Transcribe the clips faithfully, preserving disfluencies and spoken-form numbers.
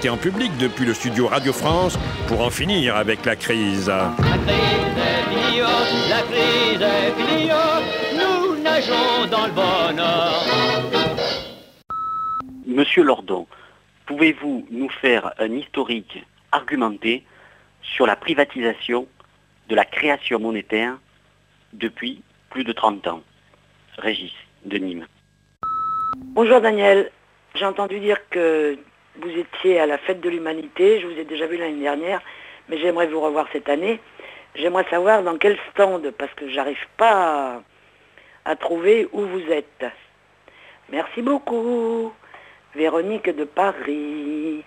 chanter en public depuis le studio Radio France pour en finir avec la crise. La crise est finie, oh, la crise est finie, oh, nous nageons dans le bonheur. Monsieur Lordon, pouvez-vous nous faire un historique argumenté sur la privatisation de la création monétaire depuis plus de trente ans? Régis, de Nîmes. Bonjour Daniel, j'ai entendu dire que vous étiez à la fête de l'humanité, je vous ai déjà vu l'année dernière, mais j'aimerais vous revoir cette année. J'aimerais savoir dans quel stand, parce que j'arrive pas à, à trouver où vous êtes. Merci beaucoup. Véronique de Paris.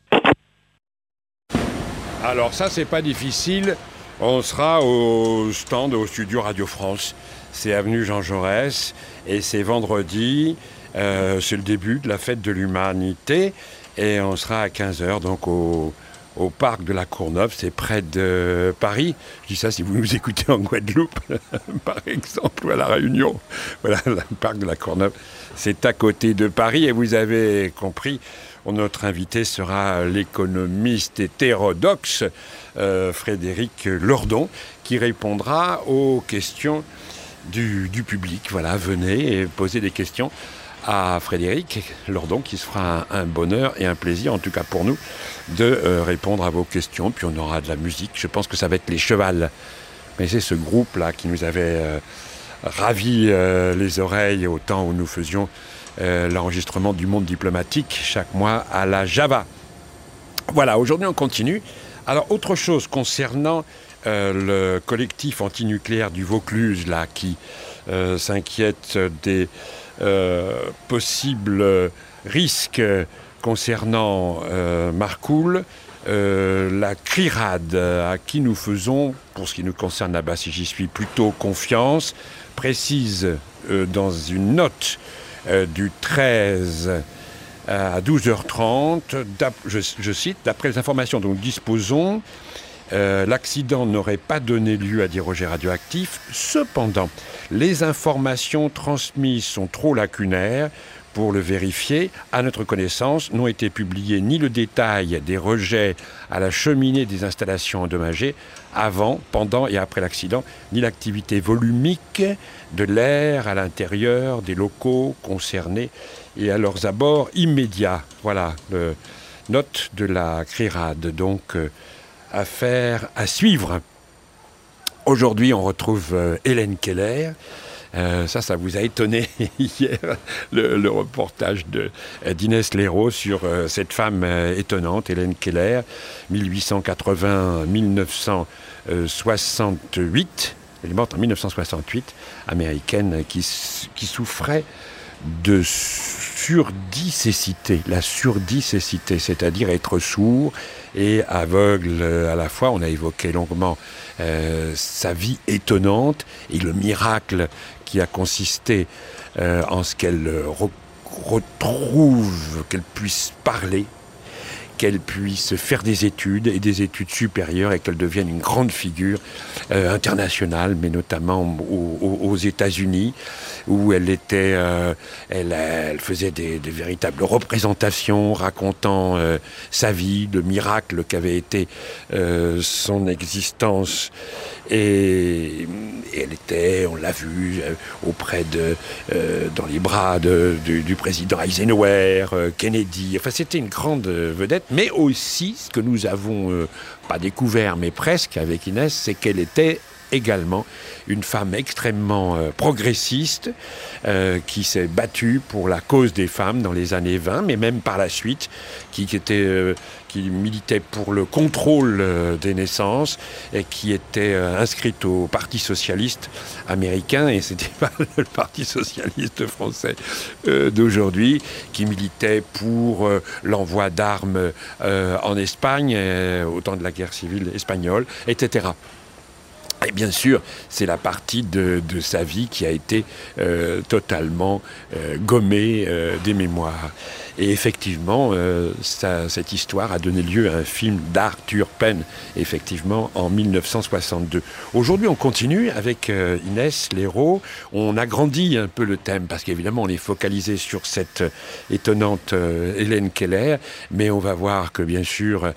Alors ça, c'est pas difficile. On sera au stand au studio Radio France. C'est avenue Jean Jaurès et c'est vendredi. Euh, c'est le début de la fête de l'humanité et on sera à quinze heures donc au, au parc de la Courneuve. C'est près de Paris. Je dis ça si vous nous écoutez en Guadeloupe, par exemple, ou à La Réunion. Voilà, le parc de la Courneuve. C'est à côté de Paris et vous avez compris, notre invité sera l'économiste hétérodoxe euh, Frédéric Lordon qui répondra aux questions du, du public. Voilà, venez et posez des questions à Frédéric Lordon qui se fera un, un bonheur et un plaisir, en tout cas pour nous, de euh, répondre à vos questions. Puis on aura de la musique. Je pense que ça va être les Chevals. Mais c'est ce groupe-là qui nous avait... Euh, ravi euh, les oreilles au temps où nous faisions euh, l'enregistrement du Monde diplomatique chaque mois à la Java. Voilà, aujourd'hui on continue. Alors autre chose concernant euh, le collectif antinucléaire du Vaucluse là, qui euh, s'inquiète des euh, possibles risques concernant euh, Marcoule. Euh, la CRIRAD, à qui nous faisons, pour ce qui nous concerne là-bas, si j'y suis plutôt confiance, précise euh, dans une note euh, du treize à douze heures trente, je, je cite, d'après les informations dont nous disposons, euh, l'accident n'aurait pas donné lieu à des rejets radioactifs. Cependant, les informations transmises sont trop lacunaires pour le vérifier. À notre connaissance, n'ont été publiés ni le détail des rejets à la cheminée des installations endommagées avant, pendant et après l'accident, ni l'activité volumique de l'air à l'intérieur des locaux concernés et à leurs abords immédiats. Voilà, le note de la CRIRAD. Donc, euh, affaire à suivre. Aujourd'hui, on retrouve euh, Hélène Keller. Euh, ça, ça vous a étonné hier, le, le reportage de, euh, d'Inès Léraud sur euh, cette femme euh, étonnante, Hélène Keller, dix-huit cent quatre-vingts à dix-neuf cent soixante-huit. Elle est morte en dix-neuf cent soixante-huit, américaine, qui, qui souffrait de surdicécité. La surdicécité, c'est-à-dire être sourd et aveugle à la fois. On a évoqué longuement euh, sa vie étonnante et le miracle qui a consisté euh, en ce qu'elle re- retrouve, qu'elle puisse parler, qu'elle puisse faire des études et des études supérieures et qu'elle devienne une grande figure euh, internationale, mais notamment aux, aux, aux États-Unis, où elle était, euh, elle, elle faisait des, des véritables représentations racontant euh, sa vie, le miracle qu'avait été euh, son existence. Et, et elle était, on l'a vu, euh, auprès de, euh, dans les bras de, de, du président Eisenhower, euh, Kennedy. Enfin, c'était une grande vedette. Mais aussi, ce que nous avons euh, pas découvert, mais presque avec Inès, c'est qu'elle était également une femme extrêmement euh, progressiste euh, qui s'est battue pour la cause des femmes dans les années vingt, mais même par la suite, qui, qui, était, euh, qui militait pour le contrôle euh, des naissances et qui était euh, inscrite au Parti socialiste américain, et c'était pas le Parti socialiste français euh, d'aujourd'hui, qui militait pour euh, l'envoi d'armes euh, en Espagne, euh, au temps de la guerre civile espagnole, et cetera. Et bien sûr, c'est la partie de, de sa vie qui a été euh, totalement euh, gommée euh, des mémoires. Et effectivement, euh, ça, cette histoire a donné lieu à un film d'Arthur Penn, effectivement, en mille neuf cent soixante-deux. Aujourd'hui, on continue avec euh, Inès Léraud. On agrandit un peu le thème, parce qu'évidemment, on est focalisé sur cette étonnante euh, Hélène Keller, mais on va voir que, bien sûr,